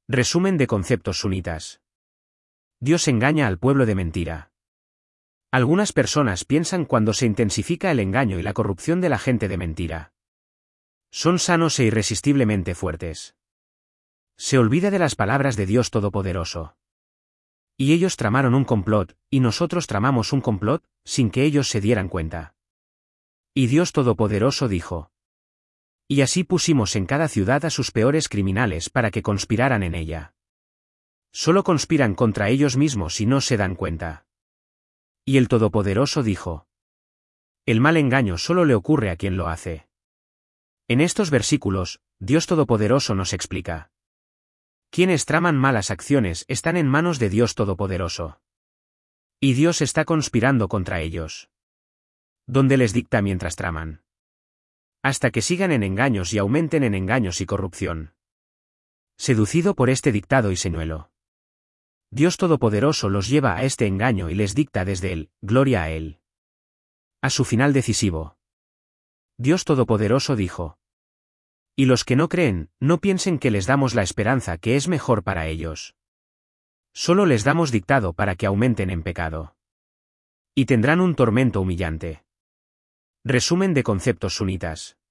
Resumen de conceptos sunitas. Dios engaña al pueblo de mentira. Algunas personas piensan cuando se intensifica el engaño y la corrupción de la gente de mentira. Son sanos e irresistiblemente fuertes. Se olvida de las palabras de Dios Todopoderoso. Y ellos tramaron un complot, y nosotros tramamos un complot, sin que ellos se dieran cuenta. Y Dios Todopoderoso dijo: y así pusimos en cada ciudad a sus peores criminales para que conspiraran en ella. Solo conspiran contra ellos mismos y no se dan cuenta. Y el Todopoderoso dijo: el mal engaño solo le ocurre a quien lo hace. En estos versículos, Dios Todopoderoso nos explica: quienes traman malas acciones están en manos de Dios Todopoderoso. Y Dios está conspirando contra ellos. Donde les dicta mientras traman. Hasta que sigan en engaños y aumenten en engaños y corrupción. Seducido por este dictado y señuelo. Dios Todopoderoso los lleva a este engaño y les dicta desde él, gloria a él. A su final decisivo. Dios Todopoderoso dijo: y los que no creen, no piensen que les damos la esperanza que es mejor para ellos. Solo les damos dictado para que aumenten en pecado. Y tendrán un tormento humillante. Resumen de conceptos sunitas.